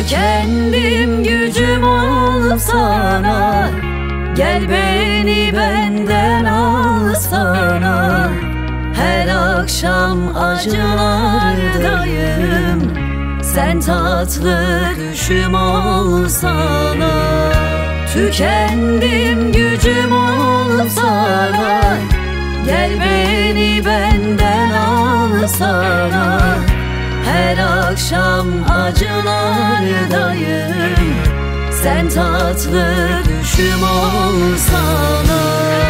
Tükendim gücüm olup sana, gel beni benden al sana. Her akşam acılardayım, sen tatlı düşüm olsana. Tükendim gücüm olup sana, gel beni benden al sana. Her akşam acılardayım, sen tatlı düşüm olsana.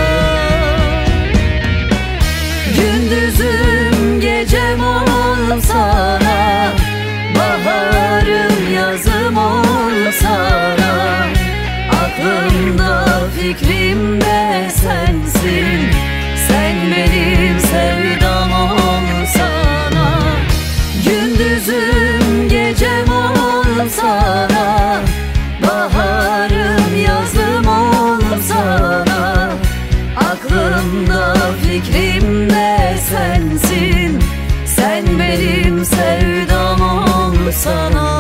Gündüzüm gecem ol sana, baharım yazım ol sana. Aklımda fikrimde sensin, sen benim sevdam ol sana. Gündüzüm gecem ol sana, baharım yazım ol sana. Aklımda fikrimde sensin, sen benim sevdam ol sana.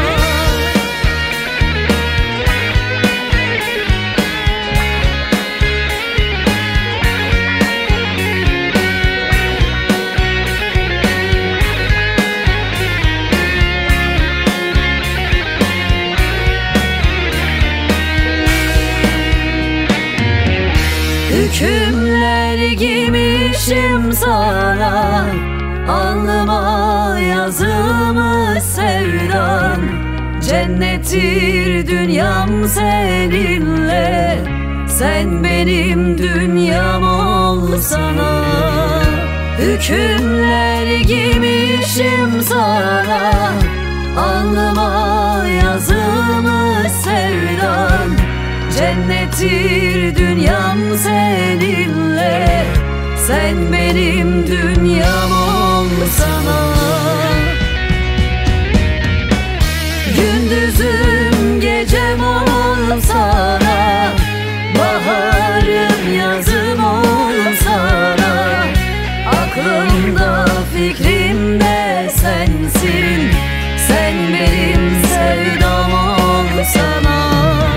Hükümler giymişim sana, alnıma yazılmış sevdan. Cennettir dünyam seninle, sen benim dünyam ol sana. Hükümler giymişim sana, alnıma yazılmış sevdan. Cennettir dünyam seninle, sen benim dünyam ol sana. Gündüzüm gecem ol sana, baharım yazım ol sana. Aklımda fikrimde sensin, sen benim sevdam ol sana.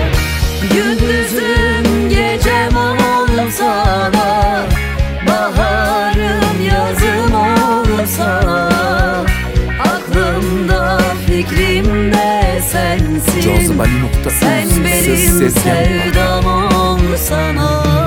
Gündüzüm gecem ol sana, baharım yazım ol sana. Aklımda fikrimde sensin, sen benim sevdam ol sana.